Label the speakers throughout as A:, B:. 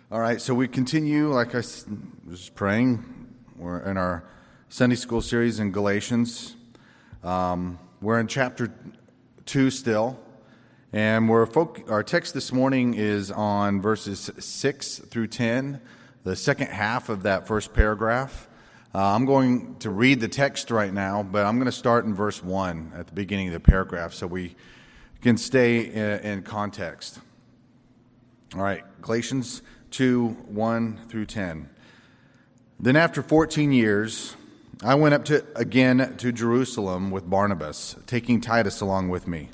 A: All right, so we continue, like I was praying, we're in our Sunday school series in Galatians. We're in chapter 2 still, and our text this morning is on verses 6 through 10, the second half of that first paragraph. I'm going to read the text right now, but I'm going to start in verse 1 at the beginning of the paragraph so we can stay in context. All right, Galatians 2, 1 through 10. Then after 14 years, I went up again to Jerusalem with Barnabas, taking Titus along with me.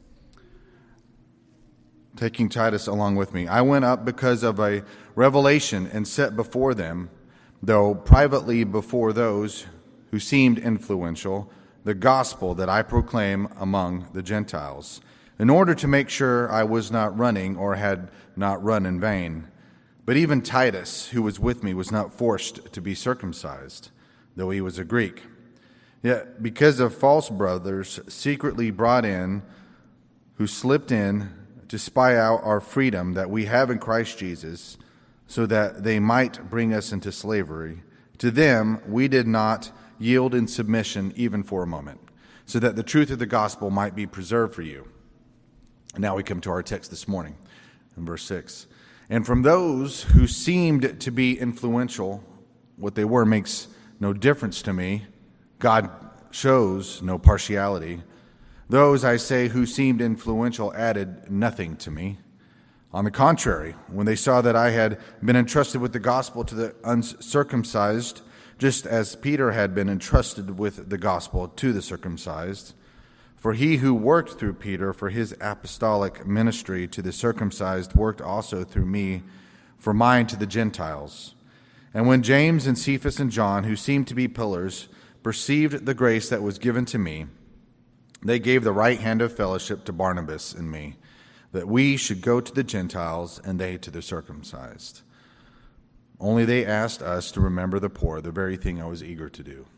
A: I went up because of a revelation and set before them, though privately before those who seemed influential, the gospel that I proclaim among the Gentiles, in order to make sure I was not running or had not run in vain. But even Titus, who was with me, was not forced to be circumcised, though he was a Greek. Yet because of false brothers secretly brought in, who slipped in to spy out our freedom that we have in Christ Jesus, so that they might bring us into slavery, to them we did not yield in submission even for a moment, so that the truth of the gospel might be preserved for you. And now we come to our text this morning, in verse 6. And from those who seemed to be influential, what they were makes no difference to me. God shows no partiality. Those, I say, who seemed influential added nothing to me. On the contrary, when they saw that I had been entrusted with the gospel to the uncircumcised, just as Peter had been entrusted with the gospel to the circumcised, for he who worked through Peter for his apostolic ministry to the circumcised worked also through me for mine to the Gentiles. And when James and Cephas and John, who seemed to be pillars, perceived the grace that was given to me, they gave the right hand of fellowship to Barnabas and me, that we should go to the Gentiles and they to the circumcised. Only they asked us to remember the poor, the very thing I was eager to do.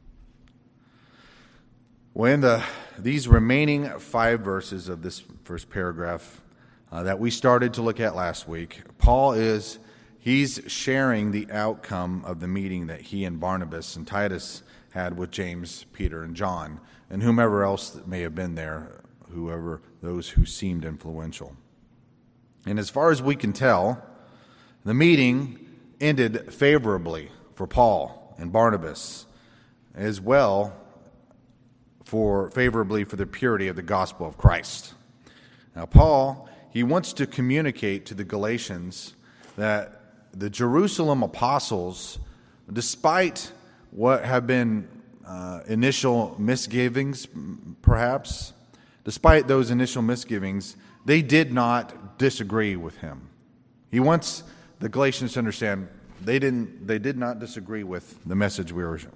A: Well, in these remaining 5 verses of this first paragraph that we started to look at last week, Paul he's sharing the outcome of the meeting that he and Barnabas and Titus had with James, Peter, and John, and whomever else that may have been there, those who seemed influential. And as far as we can tell, the meeting ended favorably for Paul and Barnabas, as well favorably for the purity of the gospel of Christ. Now, Paul, he wants to communicate to the Galatians that the Jerusalem apostles, despite what have been initial misgivings, perhaps, despite those initial misgivings, they did not disagree with him. He wants the Galatians to understand they did not disagree with the message we were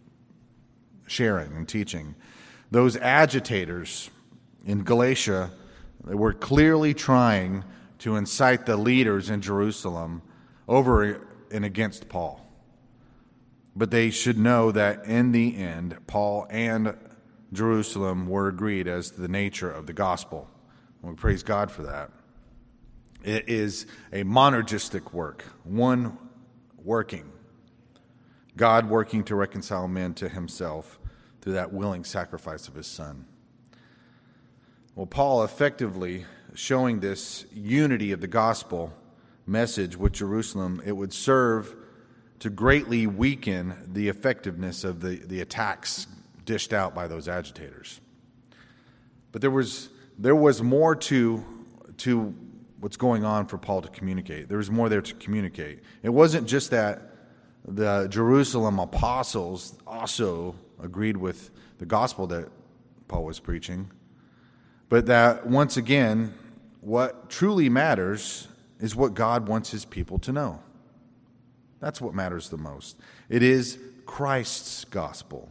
A: sharing and teaching. Those agitators in Galatia, they were clearly trying to incite the leaders in Jerusalem over and against Paul. But they should know that in the end, Paul and Jerusalem were agreed as to the nature of the gospel. And we praise God for that. It is a monergistic work, one working. God working to reconcile men to himself through that willing sacrifice of his Son. Well, Paul effectively showing this unity of the gospel message with Jerusalem, it would serve to greatly weaken the effectiveness of the attacks dished out by those agitators. But there was more to what's going on for Paul to communicate. There was more there to communicate. It wasn't just that the Jerusalem apostles also agreed with the gospel that Paul was preaching, but that once again, what truly matters is what God wants his people to know. That's what matters the most. It is Christ's gospel.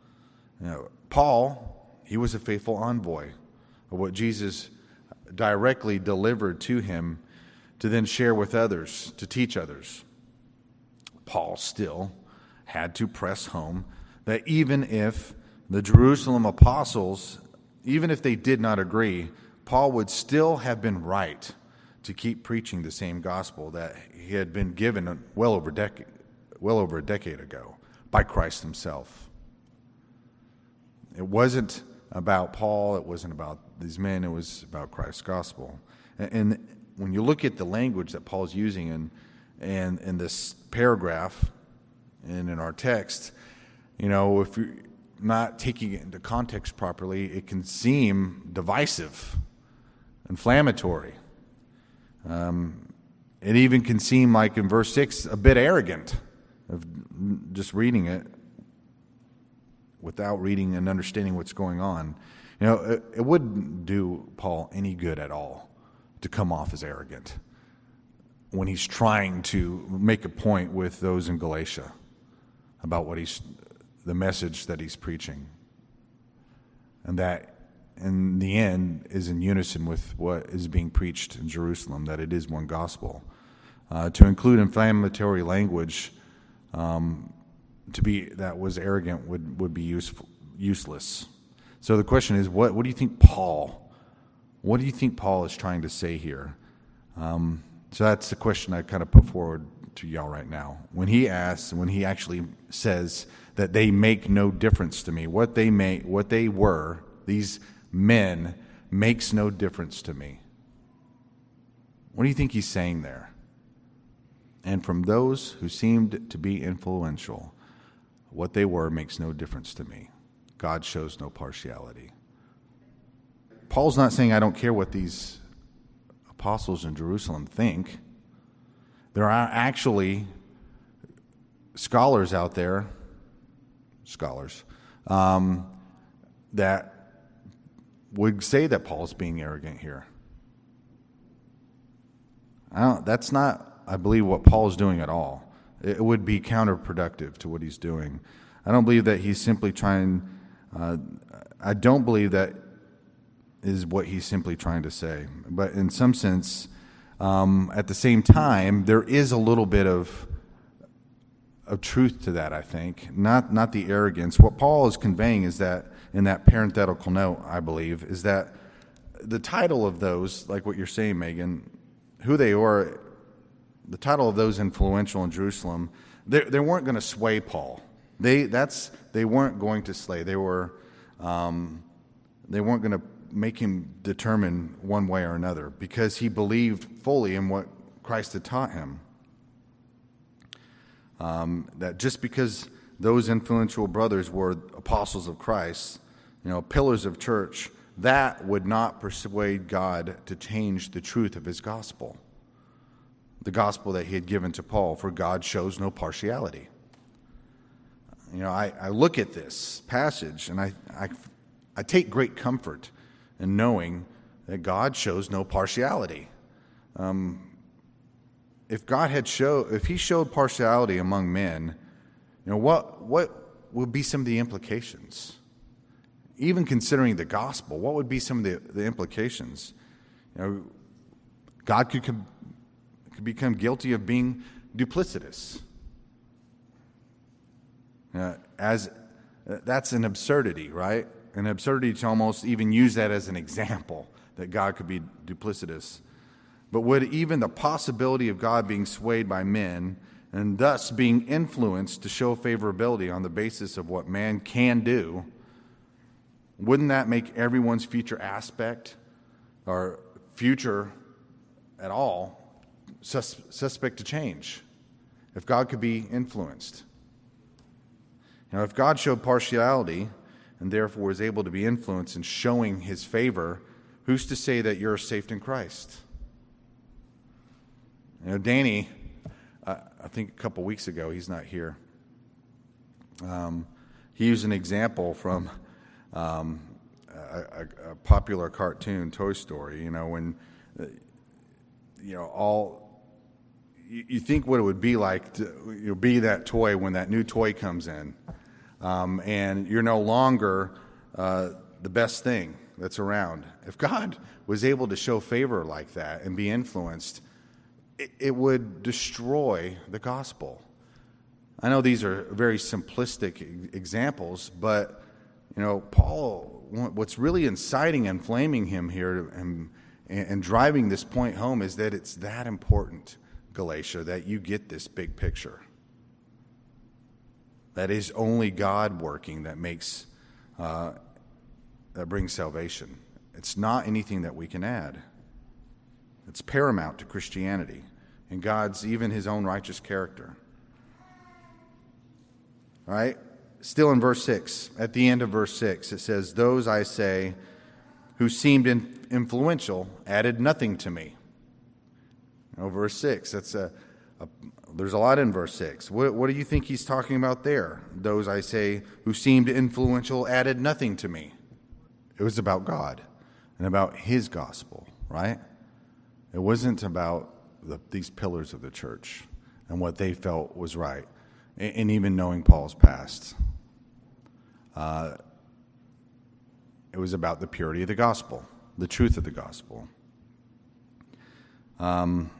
A: Paul, he was a faithful envoy of what Jesus directly delivered to him to then share with others, to teach others. Paul still had to press home that even if the Jerusalem apostles, even if they did not agree, Paul would still have been right to keep preaching the same gospel that he had been given well over a decade ago by Christ himself. It wasn't about Paul, it wasn't about these men, it was about Christ's gospel. And when you look at the language that Paul's using in this paragraph and in our text, if you're not taking it into context properly, it can seem divisive, inflammatory. It even can seem like in verse 6 a bit arrogant of just reading it without reading and understanding what's going on. It wouldn't do Paul any good at all to come off as arrogant when he's trying to make a point with those in Galatia about the message that he's preaching, and that in the end is in unison with what is being preached in Jerusalem, that it is one gospel. To include inflammatory language that was arrogant would be useless. So the question is, what do you think Paul is trying to say here? So that's the question I kind of put forward to y'all right now. When he actually says that they make no difference to me, what they were, these men, makes no difference to me. What do you think he's saying there? And from those who seemed to be influential, what they were makes no difference to me. God shows no partiality. Paul's not saying I don't care what these apostles in Jerusalem think. There are actually scholars out there, that would say that Paul's being arrogant here. That's not, I believe, what Paul's doing at all. It would be counterproductive to what he's doing. I don't believe that he's simply trying, I don't believe that is what he's simply trying to say. But in some sense, at the same time, there is a little bit of truth to that, I think. Not the arrogance. What Paul is conveying is that, in that parenthetical note, I believe, is that the title of those, like what you're saying, Megan, who they are, the title of those influential in Jerusalem, they weren't going to sway Paul. They weren't going to slay. They weren't going to make him determine one way or another, because he believed fully in what Christ had taught him. That just because those influential brothers were apostles of Christ, pillars of church, that would not persuade God to change the truth of his gospel, the gospel that he had given to Paul, for God shows no partiality. I look at this passage and I take great comfort in knowing that God shows no partiality. If he showed partiality among men, what would be some of the implications? Even considering the gospel, what would be some of the implications? God could become guilty of being duplicitous. That's an absurdity, right? An absurdity to almost even use that as an example, that God could be duplicitous. But would even the possibility of God being swayed by men and thus being influenced to show favorability on the basis of what man can do, wouldn't that make everyone's future aspect or future at all suspect to change? If God could be influenced. If God showed partiality and therefore was able to be influenced in showing his favor, who's to say that you're safe in Christ? Danny, I think a couple weeks ago, he's not here. He used an example from a popular cartoon, Toy Story. When you think what it would be like to be that toy when that new toy comes in, and you're no longer the best thing that's around. If God was able to show favor like that and be influenced, it would destroy the gospel. I know these are very simplistic examples, but Paul, what's really inciting and inflaming him here, and driving this point home is that it's that important, Galatia, that you get this big picture. That is only God working that makes that brings salvation. It's not anything that we can add. It's paramount to Christianity and God's, even his own righteous character. All right? Still in verse 6, at the end of verse 6, it says, "Those, I say, who seemed influential added nothing to me." Verse 6, there's a lot in verse 6. What do you think he's talking about there? Those, I say, who seemed influential added nothing to me. It was about God and about his gospel, right? It wasn't about these pillars of the church and what they felt was right, and even knowing Paul's past. It was about the purity of the gospel, the truth of the gospel. When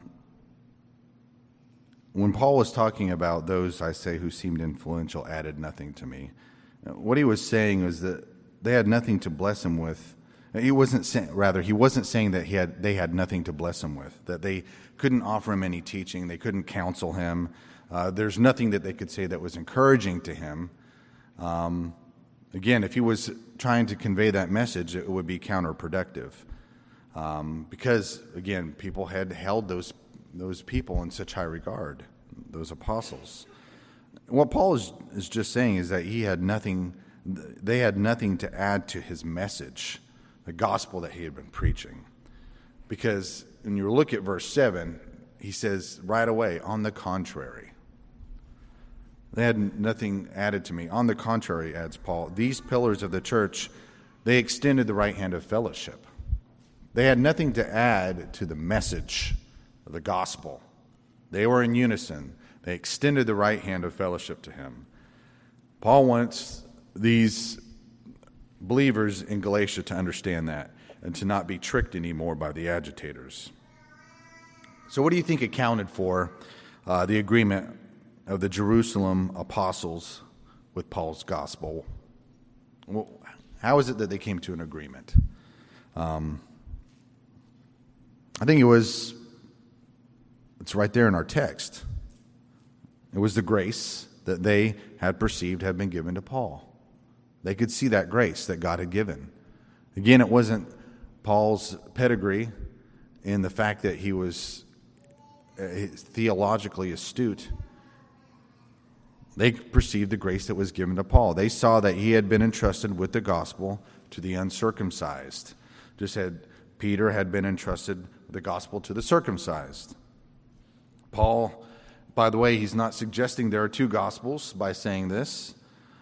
A: Paul was talking about those, I say, who seemed influential added nothing to me, what he was saying was that they had nothing to bless him with. He wasn't saying that they had nothing to bless him with, that they couldn't offer him any teaching, they couldn't counsel him. There's nothing that they could say that was encouraging to him. Again, if he was trying to convey that message, it would be counterproductive. Because, again, people had held those people in such high regard, those apostles. What Paul is just saying is that they had nothing to add to his message, the gospel that he had been preaching. Because when you look at verse 7, he says right away, on the contrary. They had nothing added to me. On the contrary, adds Paul, these pillars of the church, they extended the right hand of fellowship. They had nothing to add to the message of the gospel. They were in unison. They extended the right hand of fellowship to him. Paul wants these believers in Galatia to understand that and to not be tricked anymore by the agitators. So what do you think accounted for the agreement of the Jerusalem apostles with Paul's gospel? How is it that they came to an agreement? I think it's right there in our text. It was the grace that they had perceived had been given to Paul. They could see that grace that God had given. Again, it wasn't Paul's pedigree in the fact that he was theologically astute. They perceived the grace that was given to Paul. They saw that he had been entrusted with the gospel to the uncircumcised, just as Peter had been entrusted with the gospel to the circumcised. Paul, by the way, he's not suggesting there are two gospels by saying this.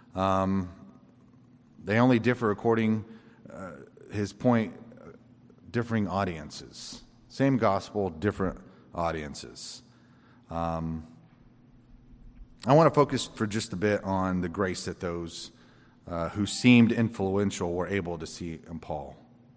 A: They only differ according his point, differing audiences. Same gospel, different audiences. I want to focus for just a bit on the grace that those who seemed influential were able to see in Paul.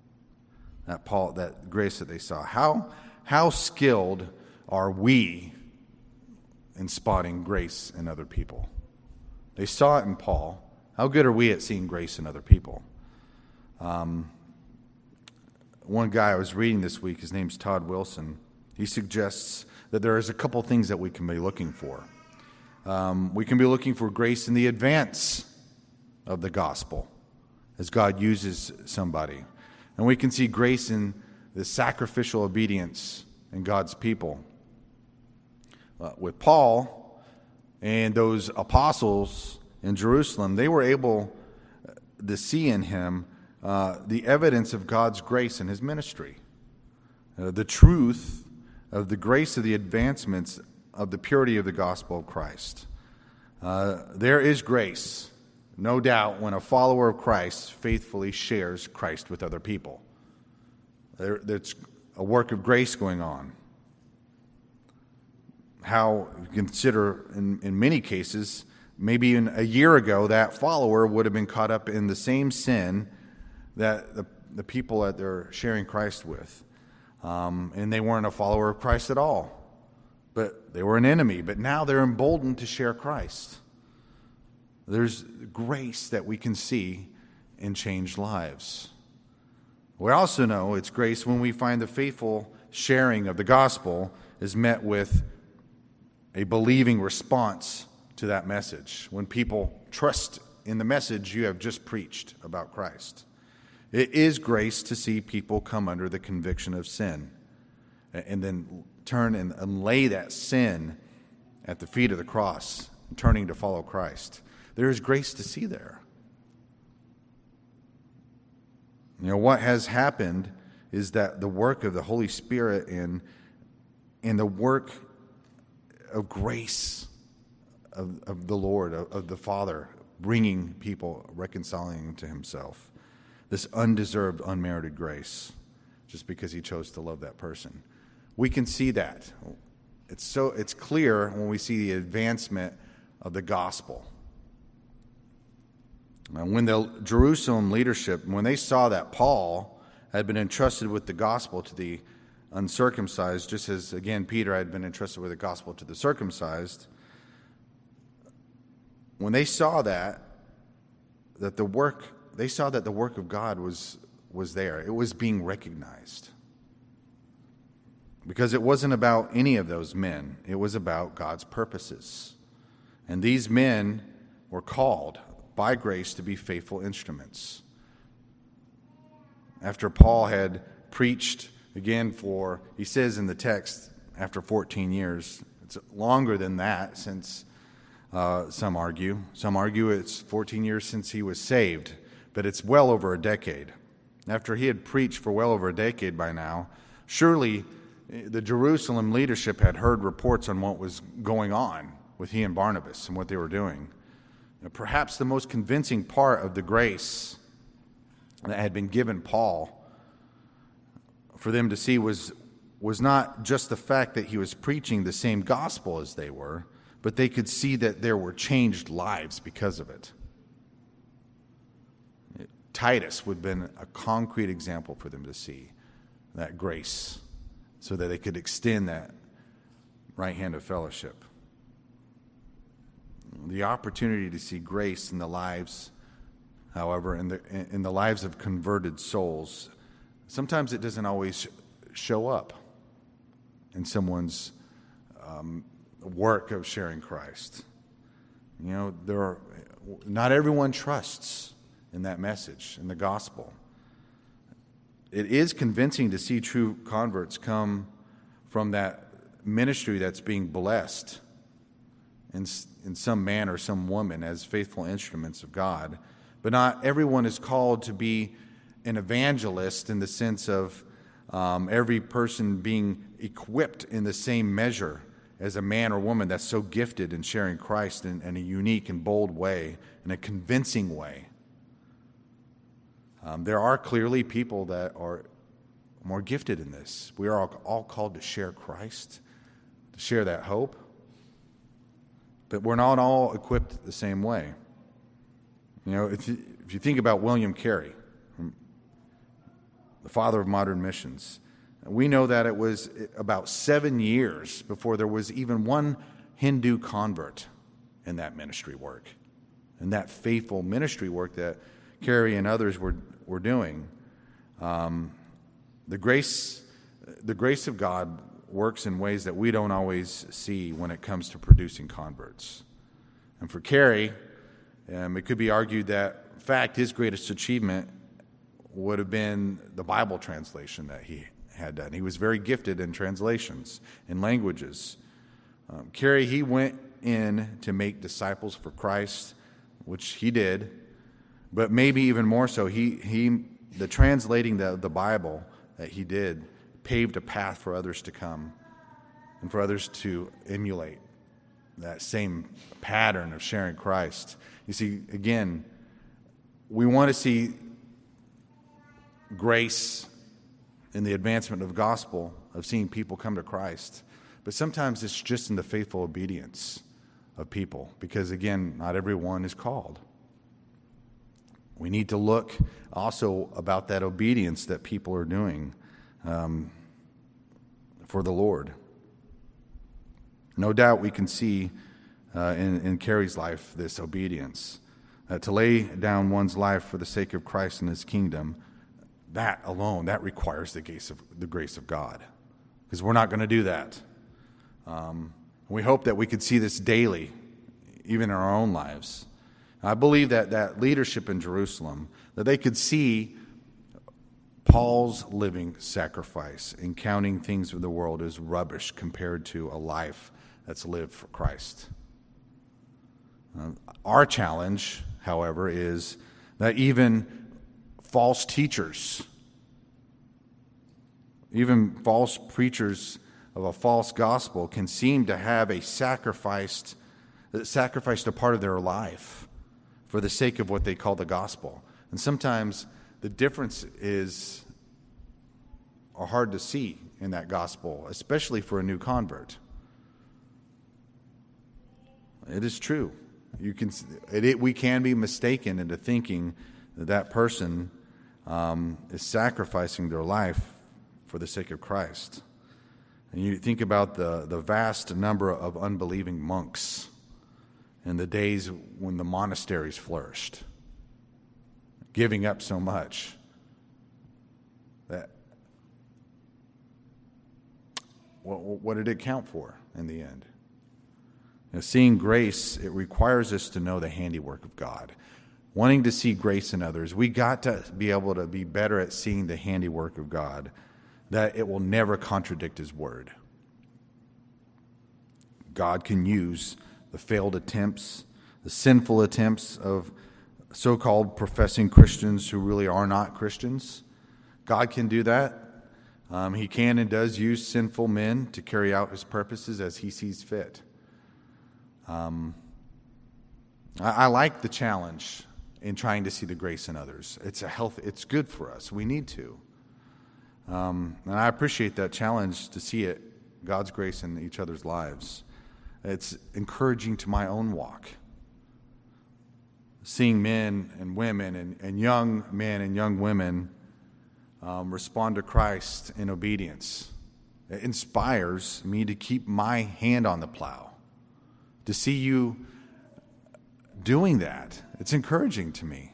A: That grace that they saw. How skilled are we in spotting grace in other people? They saw it in Paul. How good are we at seeing grace in other people? One guy I was reading this week, his name's Todd Wilson. He suggests that there is a couple things that we can be looking for. We can be looking for grace in the advance of the gospel as God uses somebody. And we can see grace in the sacrificial obedience in God's people. With Paul and those apostles in Jerusalem, they were able to see in him the evidence of God's grace in his ministry. The truth of the grace of the advancements of the purity of the gospel of Christ. There is grace, no doubt, when a follower of Christ faithfully shares Christ with other people. There's a work of grace going on. How you consider, in many cases, maybe even a year ago, that follower would have been caught up in the same sin that the people that they're sharing Christ with. And they weren't a follower of Christ at all. But they were an enemy. But now they're emboldened to share Christ. There's grace that we can see in changed lives. We also know it's grace when we find the faithful sharing of the gospel is met with a believing response to that message, when people trust in the message you have just preached about Christ. It is grace to see people come under the conviction of sin and then turn and lay that sin at the feet of the cross, turning to follow Christ. There is grace to see there. What has happened is that the work of the Holy Spirit and the work of grace of the Lord, of the Father, bringing people, reconciling them to himself. This undeserved, unmerited grace, just because he chose to love that person. We can see that. It's clear when we see the advancement of the gospel. And when the Jerusalem leadership, when they saw that Paul had been entrusted with the gospel to the uncircumcised, just as, again, Peter had been entrusted with the gospel to the circumcised, when they saw that the work of God was there. It was being recognized. Because it wasn't about any of those men. It was about God's purposes. And these men were called by grace to be faithful instruments. After Paul had preached again he says in the text, after 14 years, it's longer than that since some argue. Some argue it's 14 years since he was saved, but it's well over a decade. After he had preached for well over a decade by now, surely the Jerusalem leadership had heard reports on what was going on with he and Barnabas and what they were doing. Perhaps the most convincing part of the grace that had been given Paul for them to see was not just the fact that he was preaching the same gospel as they were, but they could see that there were changed lives because of it. Titus would have been a concrete example for them to see that grace so that they could extend that right hand of fellowship. The opportunity to see grace in the lives, however, in the lives of converted souls, sometimes it doesn't always show up in someone's work of sharing Christ. Not everyone trusts in that message, in the gospel. It is convincing to see true converts come from that ministry that's being blessed in some man or some woman as faithful instruments of God. But not everyone is called to be an evangelist in the sense of every person being equipped in the same measure as a man or woman that's so gifted in sharing Christ in a unique and bold way, in a convincing way. There are clearly people that are more gifted in this. We are all called to share Christ, to share that hope. But we're not all equipped the same way. If you think about William Carey, the father of modern missions, we know that it was about 7 years before there was even one Hindu convert in that ministry work, in that faithful ministry work that Carey and others were doing. The grace of God works in ways that we don't always see when it comes to producing converts. And for Carey, it could be argued that, in fact, his greatest achievement would have been the Bible translation that he had done. He was very gifted in translations, in languages. Carey, he went in to make disciples for Christ, which he did, but maybe even more so, the translating the Bible that he did paved a path for others to come and for others to emulate that same pattern of sharing Christ. You see, again, we want to see grace in the advancement of the gospel, of seeing people come to Christ. But sometimes it's just in the faithful obedience of people, because, again, not everyone is called. We need to look also about that obedience that people are doing for the Lord. No doubt we can see in Carey's life this obedience. To lay down one's life for the sake of Christ and his kingdom, that alone, that requires the grace of God, because we're not going to do that. We hope that we could see this daily, even in our own lives. I believe that leadership in Jerusalem, that they could see Paul's living sacrifice and counting things of the world as rubbish compared to a life that's lived for Christ. Our challenge, however, is that even false teachers, even false preachers of a false gospel can seem to have sacrificed a part of their life for the sake of what they call the gospel. And sometimes the difference are hard to see in that gospel, especially for a new convert. It is true. We can be mistaken into thinking that person is sacrificing their life for the sake of Christ. And you think about the vast number of unbelieving monks in the days when the monasteries flourished, giving up so much that what did it count for in the end? Seeing grace, it requires us to know the handiwork of God. Wanting to see grace in others, we got to be able to be better at seeing the handiwork of God, that it will never contradict His word. God can use the failed attempts, the sinful attempts of so-called professing Christians who really are not Christians. God can do that. He can and does use sinful men to carry out His purposes as He sees fit. I like the challenge in trying to see the grace in others. It's good for us. We need to. And I appreciate that challenge to see God's grace in each other's lives. It's encouraging to my own walk. Seeing men and women and young men and young women respond to Christ in obedience. It inspires me to keep my hand on the plow. To see you doing that, it's encouraging to me.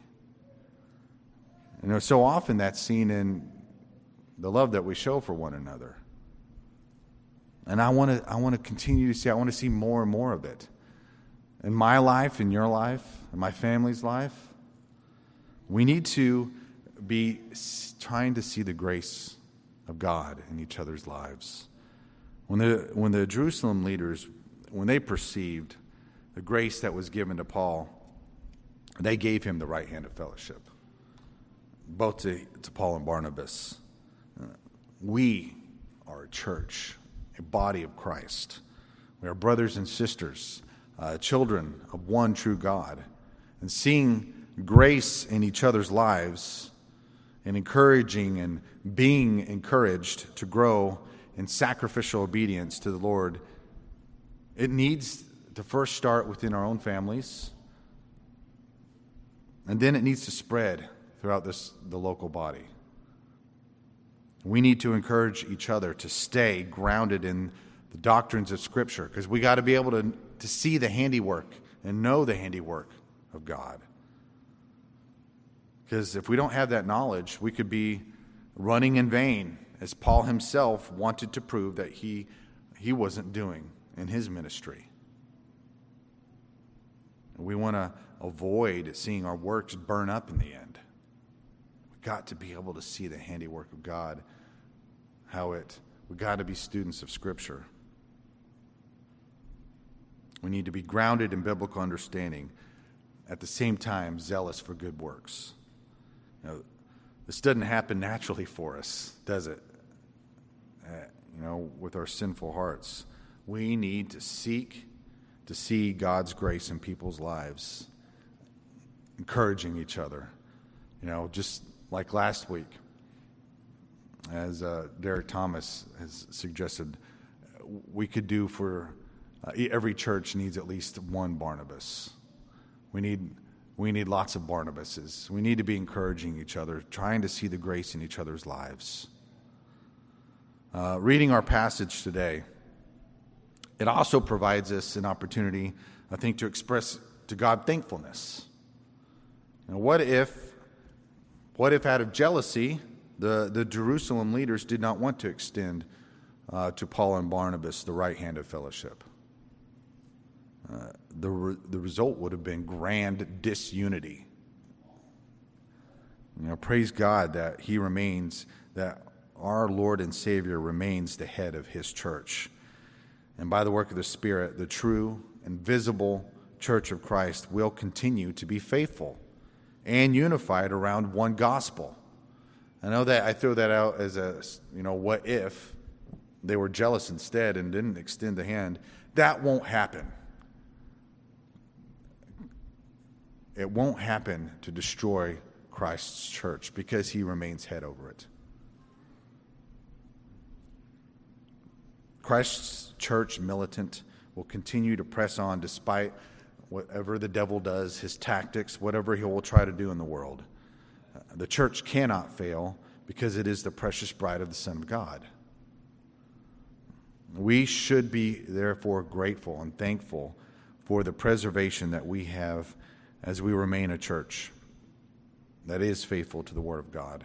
A: So often that's seen in the love that we show for one another. And I want to continue to see. I want to see more and more of it in my life, in your life, in my family's life. We need to be trying to see the grace of God in each other's lives. When the Jerusalem leaders, when they perceived the grace that was given to Paul, they gave him the right hand of fellowship, both to Paul and Barnabas. We are a church, a body of Christ. We are brothers and sisters, children of one true God. And seeing grace in each other's lives and encouraging and being encouraged to grow in sacrificial obedience to the Lord, it needs to first start within our own families, and then it needs to spread throughout the local body. We need to encourage each other to stay grounded in the doctrines of Scripture, because we got to be able to see the handiwork and know the handiwork of God. Because if we don't have that knowledge, we could be running in vain, as Paul himself wanted to prove that he wasn't doing in his ministry. We want to avoid seeing our works burn up in the end. We've got to be able to see the handiwork of God, we've got to be students of Scripture. We need to be grounded in biblical understanding, at the same time zealous for good works. This doesn't happen naturally for us, does it? With our sinful hearts. We need to seek to see God's grace in people's lives, encouraging each other. Just like last week, as Derek Thomas has suggested, we could do for every church needs at least one Barnabas. We need lots of Barnabases. We need to be encouraging each other, trying to see the grace in each other's lives. Reading our passage today, it also provides us an opportunity, I think, to express to God thankfulness. What if out of jealousy the Jerusalem leaders did not want to extend to Paul and Barnabas the right hand of fellowship. The result would have been grand disunity. Praise God that He remains, that our Lord and Savior remains the head of His church. And by the work of the Spirit, the true and visible church of Christ will continue to be faithful and unified around one gospel. I know that I throw that out as a, what if they were jealous instead and didn't extend the hand? That won't happen. It won't happen to destroy Christ's church because He remains head over it. Christ's church militant will continue to press on despite whatever the devil does, his tactics, whatever he will try to do in the world. The church cannot fail because it is the precious bride of the Son of God. We should be therefore grateful and thankful for the preservation that we have as we remain a church that is faithful to the Word of God.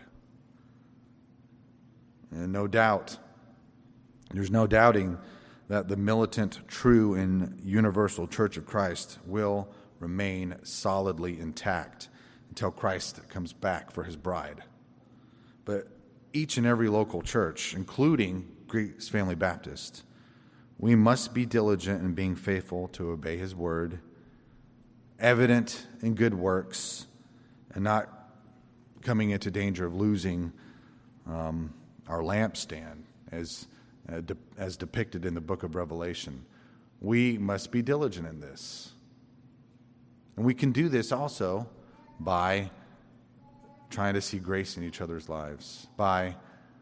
A: And there's no doubting that the militant, true, and universal Church of Christ will remain solidly intact until Christ comes back for His bride. But each and every local church, including Grace Family Baptist, we must be diligent in being faithful to obey His word, evident in good works, and not coming into danger of losing our lampstand as depicted in the book of Revelation. We must be diligent in this. And we can do this also by trying to see grace in each other's lives, by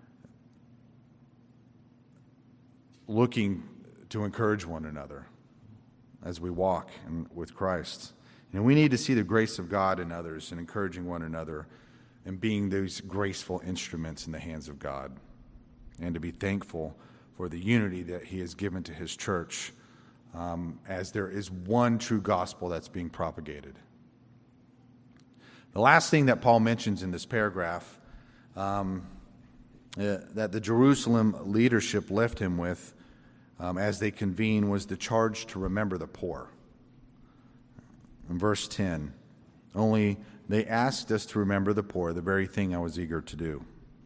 A: looking to encourage one another as we walk with Christ. And we need to see the grace of God in others and encouraging one another and being those graceful instruments in the hands of God, and to be thankful for the unity that He has given to His church, as there is one true gospel that's being propagated. The last thing that Paul mentions in this paragraph that the Jerusalem leadership left him with as they convene was the charge to remember the poor. In verse 10, only they asked us to remember the poor, the very thing I was eager to do.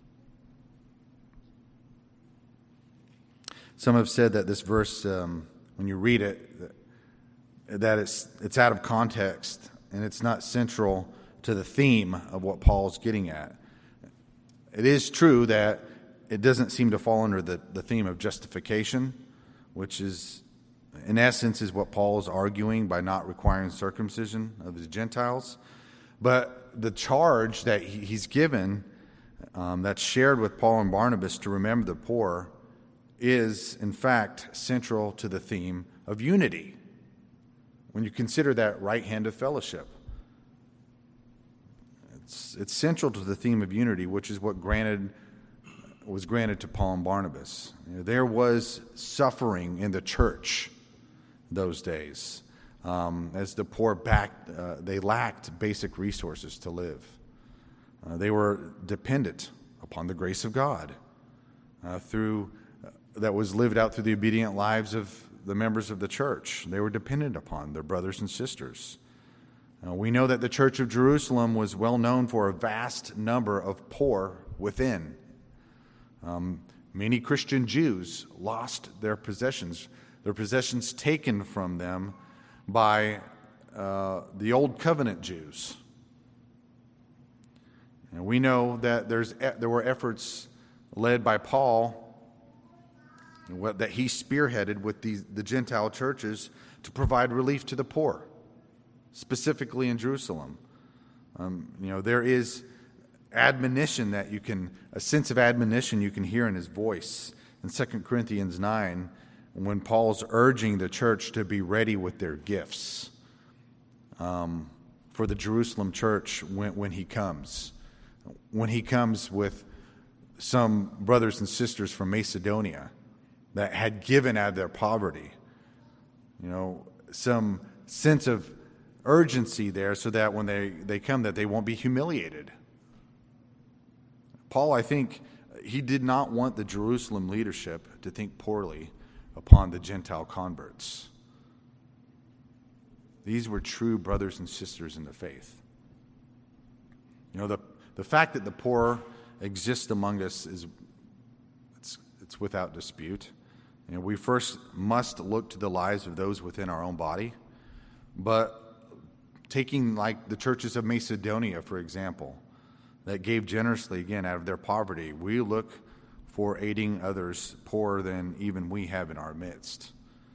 A: Some have said that this verse, when you read it, that it's out of context and it's not central to the theme of what Paul's getting at. It is true that it doesn't seem to fall under the theme of justification, which is, in essence, is what Paul is arguing by not requiring circumcision of the Gentiles. But the charge that he's given, that's shared with Paul and Barnabas to remember the poor, is, in fact, central to the theme of unity. When you consider that right hand of fellowship, it's central to the theme of unity, which is what was granted to Paul and Barnabas. There was suffering in the church those days, as the poor they lacked basic resources to live. They were dependent upon the grace of God that was lived out through the obedient lives of the members of the church. They were dependent upon their brothers and sisters. We know that the Church of Jerusalem was well known for a vast number of poor within. Many Christian Jews lost their possessions taken from them by the Old Covenant Jews. And we know that there were efforts led by Paul that he spearheaded with the Gentile churches to provide relief to the poor, specifically in Jerusalem. There is admonition a sense of admonition you can hear in his voice in 2 Corinthians 9 when Paul's urging the church to be ready with their gifts for the Jerusalem church when he comes. When he comes with some brothers and sisters from Macedonia that had given out of their poverty, some sense of urgency there so that when they come that they won't be humiliated. Paul, I think, he did not want the Jerusalem leadership to think poorly upon the Gentile converts. These were true brothers and sisters in the faith. You know, the fact that the poor exist among us it's without dispute. You know, we first must look to the lives of those within our own body, but taking like the churches of Macedonia, for example, that gave generously, again, out of their poverty, we look for aiding others poorer than even we have in our midst.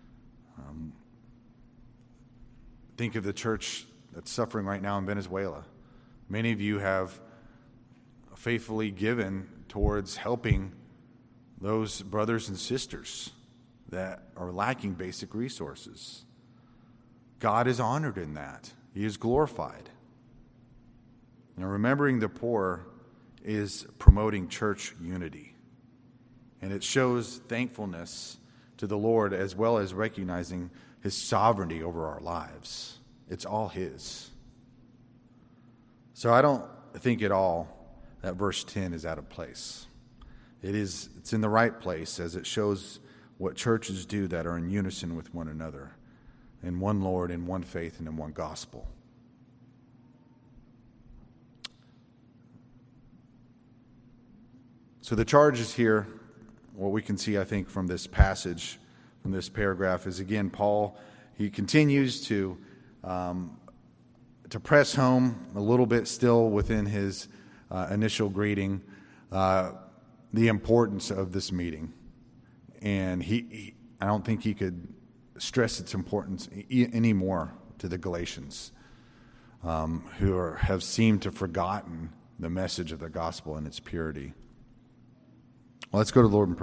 A: Think of the church that's suffering right now in Venezuela. Many of you have faithfully given towards helping those brothers and sisters that are lacking basic resources. God is honored in that. He is glorified. Now, remembering the poor is promoting church unity. And it shows thankfulness to the Lord as well as recognizing His sovereignty over our lives. It's all His. So I don't think at all that verse 10 is out of place. It's in the right place as it shows what churches do that are in unison with one another, in one Lord, in one faith, and in one gospel. So the charge is here. What we can see, I think, from this passage, from this paragraph, is again, Paul, he continues to press home a little bit still within his initial greeting, the importance of this meeting. And I don't think he could stress its importance anymore to the Galatians, who have seemed to have forgotten the message of the gospel and its purity. Well, let's go to the Lord in prayer.